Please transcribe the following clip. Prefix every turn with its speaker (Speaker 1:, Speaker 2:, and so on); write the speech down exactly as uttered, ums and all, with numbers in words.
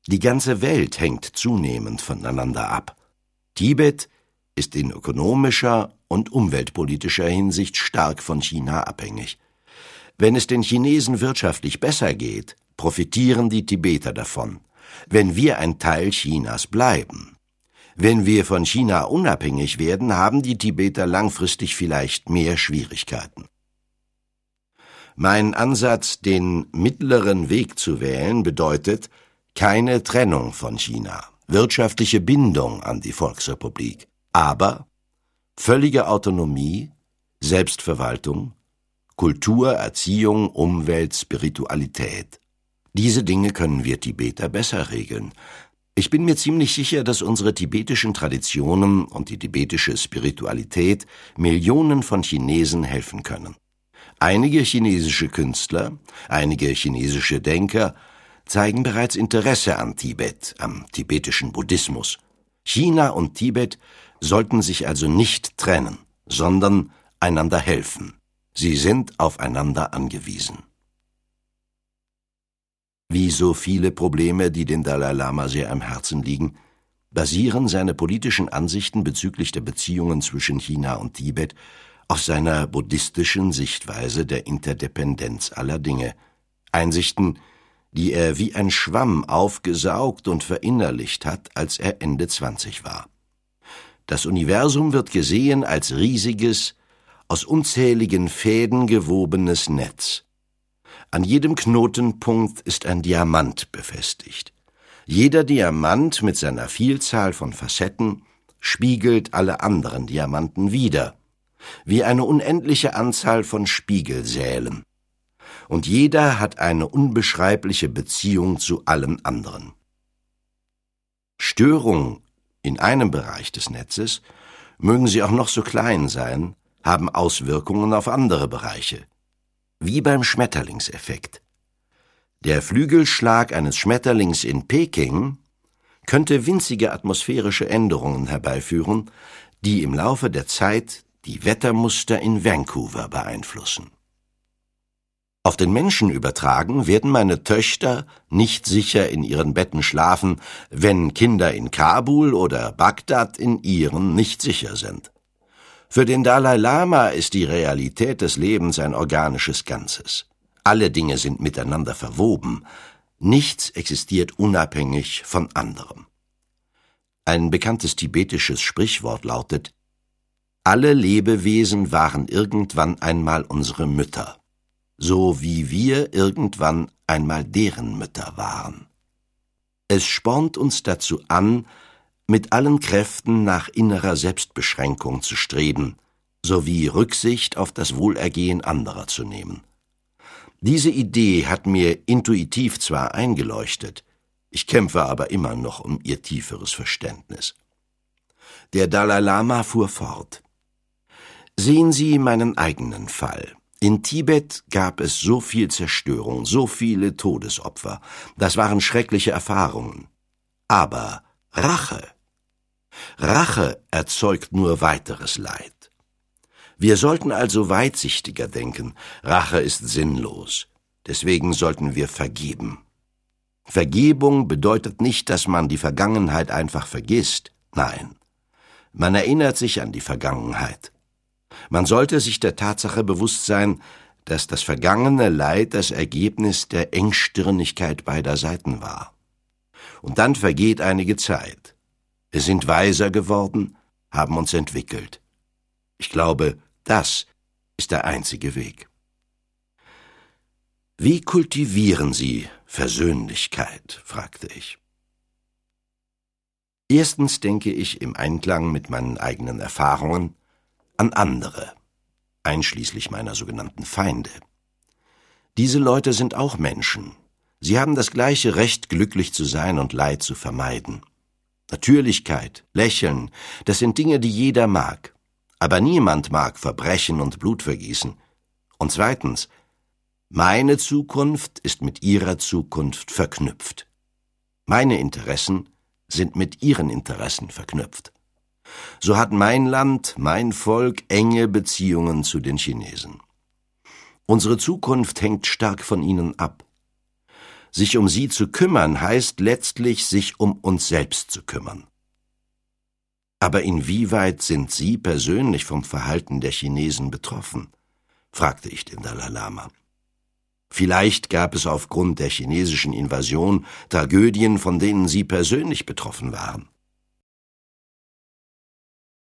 Speaker 1: Die ganze Welt hängt zunehmend voneinander ab. Tibet ist in ökonomischer und umweltpolitischer Hinsicht stark von China abhängig. Wenn es den Chinesen wirtschaftlich besser geht, profitieren die Tibeter davon. Wenn wir ein Teil Chinas bleiben. Wenn wir von China unabhängig werden, haben die Tibeter langfristig vielleicht mehr Schwierigkeiten. Mein Ansatz, den mittleren Weg zu wählen, bedeutet keine Trennung von China, wirtschaftliche Bindung an die Volksrepublik, aber völlige Autonomie, Selbstverwaltung, Kultur, Erziehung, Umwelt, Spiritualität. Diese Dinge können wir Tibeter besser regeln. Ich bin mir ziemlich sicher, dass unsere tibetischen Traditionen und die tibetische Spiritualität Millionen von Chinesen helfen können. Einige chinesische Künstler, einige chinesische Denker zeigen bereits Interesse an Tibet, am tibetischen Buddhismus. China und Tibet sollten sich also nicht trennen, sondern einander helfen. Sie sind aufeinander angewiesen. Wie so viele Probleme, die den Dalai Lama sehr am Herzen liegen, basieren seine politischen Ansichten bezüglich der Beziehungen zwischen China und Tibet auf seiner buddhistischen Sichtweise der Interdependenz aller Dinge. Einsichten, die er wie ein Schwamm aufgesaugt und verinnerlicht hat, als er Ende zwanzig war. Das Universum wird gesehen als riesiges, aus unzähligen Fäden gewobenes Netz. An jedem Knotenpunkt ist ein Diamant befestigt. Jeder Diamant mit seiner Vielzahl von Facetten spiegelt alle anderen Diamanten wider, wie eine unendliche Anzahl von Spiegelsälen. Und jeder hat eine unbeschreibliche Beziehung zu allen anderen. Störungen in einem Bereich des Netzes, mögen sie auch noch so klein sein, haben Auswirkungen auf andere Bereiche. Wie beim Schmetterlingseffekt. Der Flügelschlag eines Schmetterlings in Peking könnte winzige atmosphärische Änderungen herbeiführen, die im Laufe der Zeit die Wettermuster in Vancouver beeinflussen. Auf den Menschen übertragen werden meine Töchter nicht sicher in ihren Betten schlafen, wenn Kinder in Kabul oder Bagdad in ihren nicht sicher sind. Für den Dalai Lama ist die Realität des Lebens ein organisches Ganzes. Alle Dinge sind miteinander verwoben. Nichts existiert unabhängig von anderem. Ein bekanntes tibetisches Sprichwort lautet: Alle Lebewesen waren irgendwann einmal unsere Mütter, so wie wir irgendwann einmal deren Mütter waren. Es spornt uns dazu an, mit allen Kräften nach innerer Selbstbeschränkung zu streben, sowie Rücksicht auf das Wohlergehen anderer zu nehmen. Diese Idee hat mir intuitiv zwar eingeleuchtet, ich kämpfe aber immer noch um ihr tieferes Verständnis. Der Dalai Lama fuhr fort: Sehen Sie meinen eigenen Fall. In Tibet gab es so viel Zerstörung, so viele Todesopfer. Das waren schreckliche Erfahrungen. Aber Rache, Rache erzeugt nur weiteres Leid. Wir sollten also weitsichtiger denken. Rache ist sinnlos. Deswegen sollten wir vergeben. Vergebung bedeutet nicht, dass man die Vergangenheit einfach vergisst. Nein, man erinnert sich an die Vergangenheit. Man sollte sich der Tatsache bewusst sein, dass das vergangene Leid das Ergebnis der Engstirnigkeit beider Seiten war. Und dann vergeht einige Zeit. Wir sind weiser geworden, haben uns entwickelt. Ich glaube, das ist der einzige Weg. Wie kultivieren Sie Versöhnlichkeit? Fragte ich. Erstens denke ich im Einklang mit meinen eigenen Erfahrungen an andere, einschließlich meiner sogenannten Feinde. Diese Leute sind auch Menschen. Sie haben das gleiche Recht, glücklich zu sein und Leid zu vermeiden. Natürlichkeit, Lächeln, das sind Dinge, die jeder mag. Aber niemand mag Verbrechen und Blutvergießen. Und zweitens, meine Zukunft ist mit ihrer Zukunft verknüpft. Meine Interessen sind mit ihren Interessen verknüpft. So hat mein Land, mein Volk enge Beziehungen zu den Chinesen. Unsere Zukunft hängt stark von ihnen ab. Sich um sie zu kümmern, heißt letztlich, sich um uns selbst zu kümmern. Aber inwieweit sind Sie persönlich vom Verhalten der Chinesen betroffen? Fragte ich den Dalai Lama. Vielleicht gab es aufgrund der chinesischen Invasion Tragödien, von denen Sie persönlich betroffen waren.